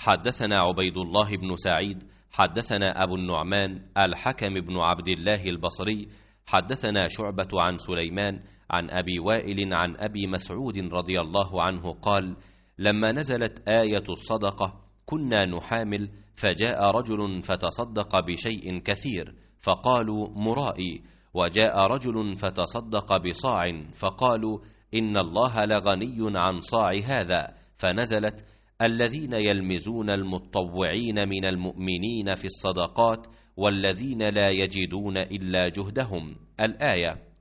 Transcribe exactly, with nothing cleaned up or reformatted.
حدثنا عبيد الله بن سعيد حدثنا أبو النعمان الحكم بن عبد الله البصري حدثنا شعبة عن سليمان عن أبي وائل عن أبي مسعود رضي الله عنه قال: لما نزلت آية الصدقة كنا نحامل، فجاء رجل فتصدق بشيء كثير فقالوا مرائي، وجاء رجل فتصدق بصاع فقالوا إن الله لغني عن صاع هذا، فنزلت: الذين يلمزون المتطوعين من المؤمنين في الصدقات والذين لا يجدون إلا جهدهم، الآية.